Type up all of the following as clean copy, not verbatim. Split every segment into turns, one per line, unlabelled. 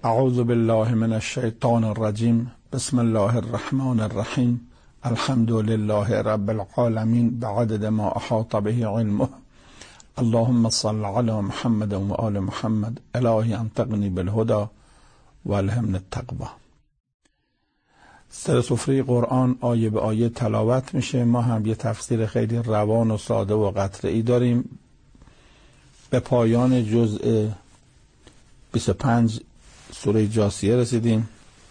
اعوذ بالله من الشیطان الرجیم. بسم الله الرحمن الرحیم. الحمد لله رب العالمین بعدد ما احاط به علمه. اللهم صل علی محمد و آل محمد. الهی انطقنی بالهدى و الهمنی التقوی. سر سفره قرآن آیه به آیه تلاوت میشه. ما هم یه تفسیر خیلی روان و ساده و قطعی داریم. به پایان جزء 25 سوره جاثیه رسیدیم.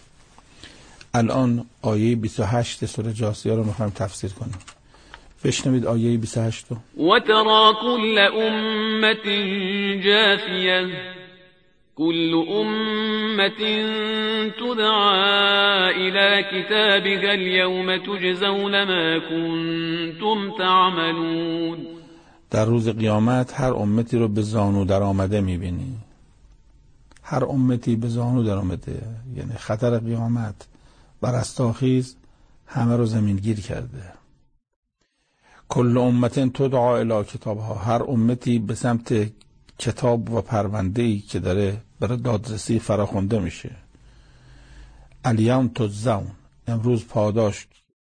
الان آیه 28 سوره جاثیه رو میخوایم تفسیر کنیم. بشنوید آیه 28 رو.
و ترى كل امة جاثیه كل امة تدعى الى كتابها اليوم تجزون ما كنتم تعملون.
در روز قیامت هر امتی رو به زانو در آمده میبینی. هر امتی به زانو در آمده، یعنی خطر قیامت بر رستاخیز همه رو زمین گیر کرده. کل امت تدعا الی کتابها، هر امتی به سمت کتاب و پرونده‌ای که داره برای دادرسی فراخوانده میشه. الیوم تجزون، امروز پاداش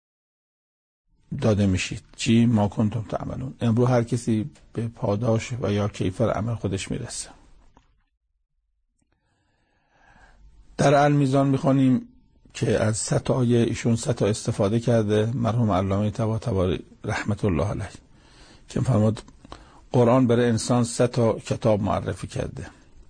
داده میشید. چی؟ ما کنتم تعملون. امروز هر کسی به پاداش و یا کیفر عمل خودش میرسه. در المیزان میخوانیم که از 100 تا آیه ایشون 100 تا استفاده کرده، مرحوم علامه طباطبایی رحمت الله علیه، که فرمود قرآن برای انسان 100 تا کتاب معرفی کرده.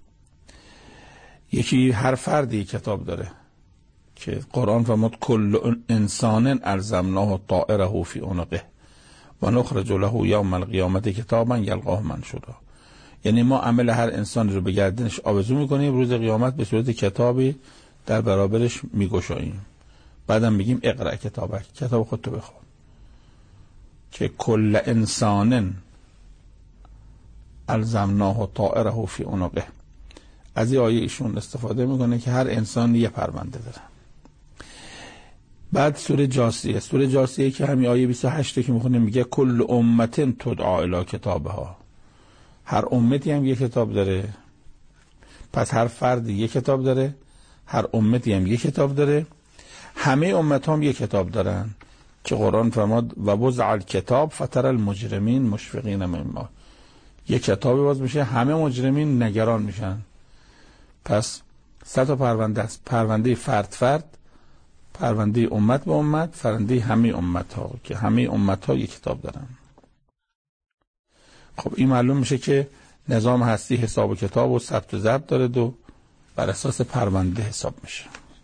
یکی هر فردی کتاب داره که قرآن فرمود کل انسان الزمناه طائره فی عنقه و نخرج له یوم القیامت کتابا یلقاه منشورا. یعنی ما عمل هر انسانی رو به گردنش آویزون میکنیم، روز قیامت به صورت کتابی در برابرش میگشاییم. بعدم میگیم اقرأ کتابک، کتاب خودتو بخون. که کل انسان الزمناه طائره فی عنقه. از این آیه ایشون استفاده میکنه که هر انسان یه پرونده داره. بعد سوره جاثیه، سوره جاثیه که همین آیه 28 که میخونیم میگه کل امت تدعا الی کتابها، هر امتی هم یه کتاب داره. پس هر فردی یه کتاب داره، هر امتی هم یه کتاب داره. همه امت هم یه کتاب دارن که قرآن فرماد و وضع الکتاب فتر المجرمین مشفقین مما. یه کتابی باز میشه، همه مجرمین نگران میشن. پس 100 تا پرونده است. پرونده فرد، پرونده امت به امت، پرونده همه امت ها که همه امت ها یک کتاب دارن. خب این معلوم میشه که نظام هستی حساب و کتاب و ثبت و ضبط داره و بر اساس پرونده حساب میشه.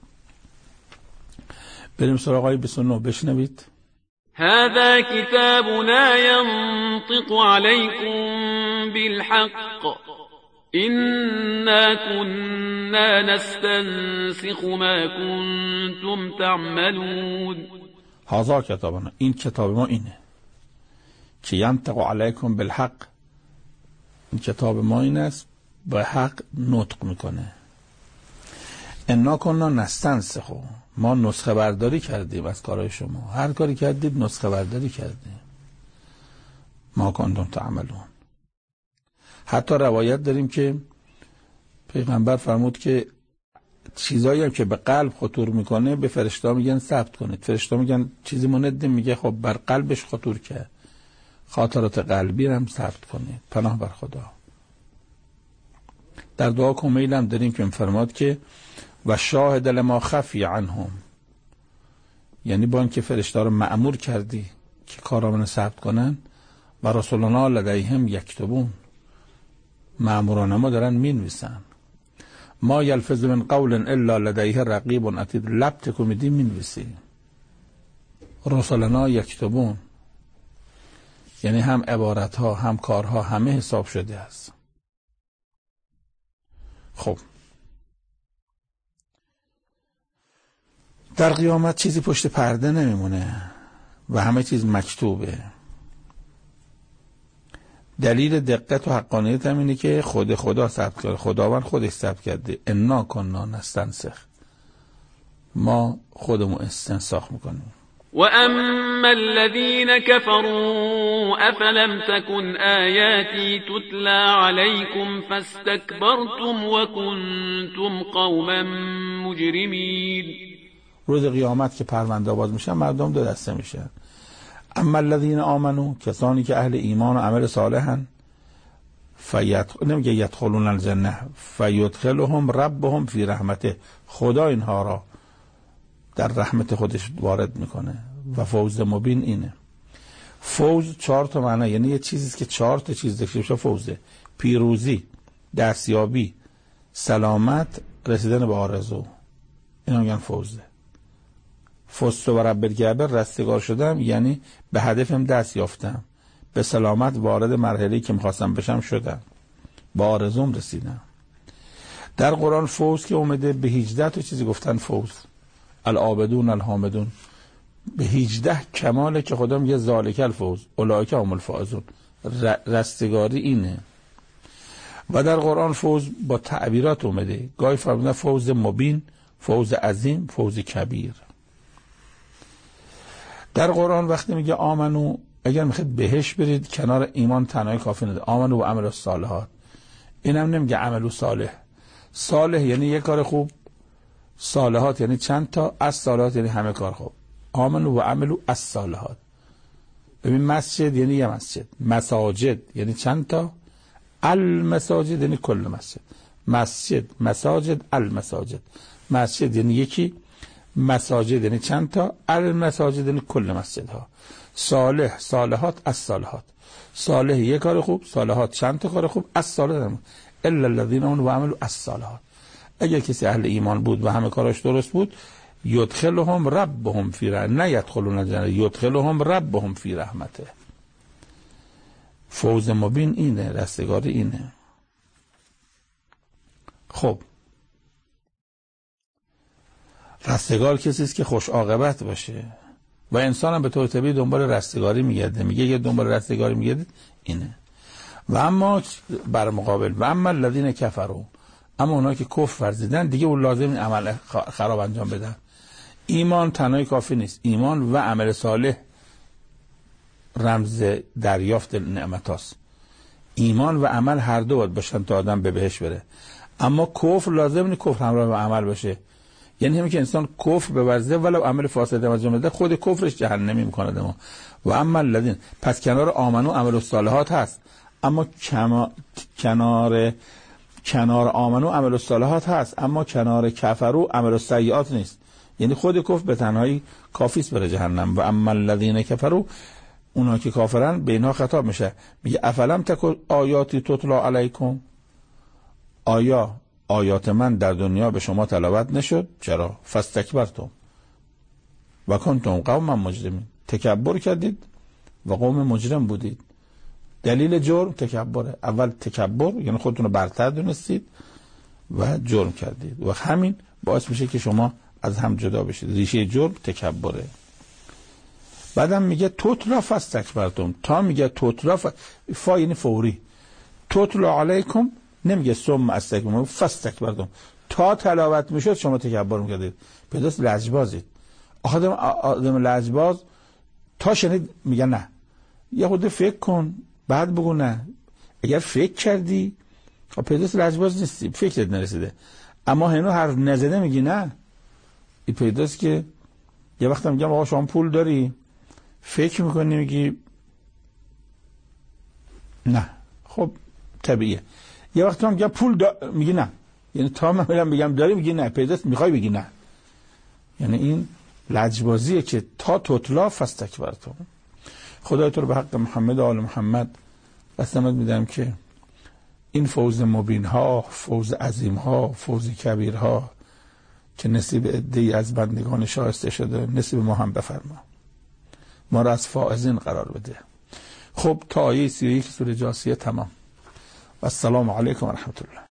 بریم سراغ آیه 29 بشنوید.
هذا كتابنا ينطق عليكم بالحق إنا كنا نستنسخ ما كنتم تعملون.
هذا کتابنا، این کتاب ما اینه که ینطق علیکم بالحق. این کتاب ما این است، با حق نطق میکنه. انا کنا نستنسخ، ما نسخه برداری کردیم از کارهای شما. هر کاری کردید نسخه برداری کردیم. ما کنتم تعملون. حتی روایت داریم که پیغمبر فرمود که چیزایی هم که به قلب خطور میکنه به فرشته میگن ثبت کنید. فرشته میگن چیزی ما ندیم، میگه خب بر قلبش خطور کرد، خاطرات قلبی هم ثبت کنید. پناه بر خدا. در دعا کمیل هم داریم که فرماد که و شاهد لما خفی عنهم، یعنی با اینکه فرشته رو مأمور کردی که کارامون ثبت کنن و رسولنا لدیهم یکتبون، مأموران ما دارن مینویسن. ما یلفظ من قول الا لدیه رقیب عتید، لب تکو میدی مینویسی. رسولنا یکتبون یعنی هم عبارت ها هم کارها همه حساب شده است. خب در قیامت چیزی پشت پرده نمیمونه و همه چیز مکتوبه. دلیل دقت و حقانیت هم اینه که خدا ثبت کرده، خداوند خودش ثبت کرده. انا کنا نستنسخ، ما خودمون استنساخ میکنیم.
وأما الذين كفروا أفلم تكن آياتي تتلى عليكم فاستكبرتم وكنتم قوما مجرمين.
روز قیامت که پرونده باز میشن مردم دو دسته میشن. اما الذین آمنو، کسانی که اهل ایمان و عمل صالحن، نمیگه یدخلون الجنه، فیدخلهم ربهم فی رحمته، خدا اینها را در رحمت خودش وارد میکنه. و فوز مبین اینه. فوز 4 تا معنی، یعنی یه چیزیست که 4 تا چیز داشته باشه فوزه: پیروزی، دستیابی، سلامت، رسیدن به آرزو. اینا میگن فوزه. فزت و رب الکعبه، رستگار شدم یعنی به هدفم دست یافتم، به سلامت وارد مرحله‌ای که میخواستم بشم شدم، با آرزوم رسیدم. در قرآن فوز که اومده به 18 تا چیزی گفتن فوز. العابدون الحامدون، به 18 کماله که خدا میگه ذالک الفوز اولئک هم الفائزون، رستگاری اینه. و در قرآن فوز با تعبیرات اومده، گاهی فرمودن فوز مبین، فوز عظیم، فوز کبیر. در قرآن وقتی میگه آمنو، اگر میخواید بهش برید کنار ایمان تنهایی کافی نده. آمنو و عمل الصالحات، اینم نمیگه عمل صالح. صالح یعنی یک کار خوب، صالحات یعنی چند تا، از صالحات یعنی همه کار خوب. آمنو و عملو الصالحات. ببین مسجد یعنی یه مسجد، مساجد یعنی چند تا، المساجد یعنی کل مسجد. مسجد، مساجد، المساجد. مسجد یعنی یکی، مساجد یعنی چند تا، المساجد یعنی کل مسجدها. صالح، صالحات، از صالحات. صالح یک کار خوب، صالحات چند تا کار خوب، از صالحات. الا الذين آمنوا وعملوا الصالحات. اگر کسی اهل ایمان بود و همه کاراش درست بود، یدخلهم ربهم فی رحمته، نه یدخلون الجنه، یدخلهم ربهم فی رحمته. فوز مبین اینه، رستگاری اینه. خب رستگار کسی است که خوش عاقبت باشه و انسان هم به طور طبیعی دنبال رستگاری میگرده. میگه یه دنبال رستگاری میگردید اینه. و اما بر مقابل و اما الذین کفروا، اما اونایی که کفر ورزیدن دیگه اون لازم این عمل خراب انجام بدن. ایمان تنهایی کافی نیست، ایمان و عمل صالح رمز دریافت نعمت هاست. ایمان و عمل هر دو باید باشن تا آدم به بهشت بره. اما کفر لازم نیست کفر همراه با عمل باشه. یعنی همین که انسان کفر بورزه ولو عمل فاسد انجام بده، خود کفرش جهنمی میکنه دمو. و اما الذین، پس کنار آمنو عمل الصالحات هست، اما کنار آمنو عمل الصالحات هست، اما کنار کفرو عمل السیئات نیست. یعنی خود کفر به تنهایی کافی است بره جهنم. و اما الذین کفروا، اونا که کافرن به اینها خطاب میشه، میگه افلم تکن آیاتی تتلا علیکم، آیا آیات من در دنیا به شما تلاوت نشد؟ چرا؟ فاستکبرتم و کنتم قوما مجرمین، تکبر کردید و قوم مجرم بودید. دلیل جرم تکبره. اول تکبر یعنی خودتون رو برتر دونستید و جرم کردید و همین باعث میشه که شما از هم جدا بشید. ریشه جرم تکبره. بعدم میگه تتلا فاستکبرتم، تا میگه تتلا فا یعنی فوری، تتلا علیکم نمیگه ثم استکبرتم، فاستکبرتم، تا تلاوت میشد شما تکبر میکردید. پیداست لجبازید. آدم لجباز تا شنید میگه نه، یه خود فکر کن بعد بگو نه. اگر فکر کردی پیداست لجباز نیستی، فکرت نرسیده. اما هنو حرف نزده میگی نه. این پیداست که یه وقت میگم آقا شما پول داری، فکر میکنی میگی نه، خب طبیعیه. یه وقت میگم پول میگی نه، یعنی تا من بگم داری میگی نه، پیداست میخوای بگی نه. یعنی این لجبازیه که تا تطلا فاستکبرتم. خدای تو رو به حق محمد و آل محمد قسمت میدم که این فوز مبین ها، فوز عظیم ها، فوز کبیر ها که نصیب عده‌ای از بندگان شایسته شده، نصیب ما هم بفرما، ما را از فائزین قرار بده. خب تا آیه 31 سوره جاثیه تمام. و السلام علیکم و رحمت الله.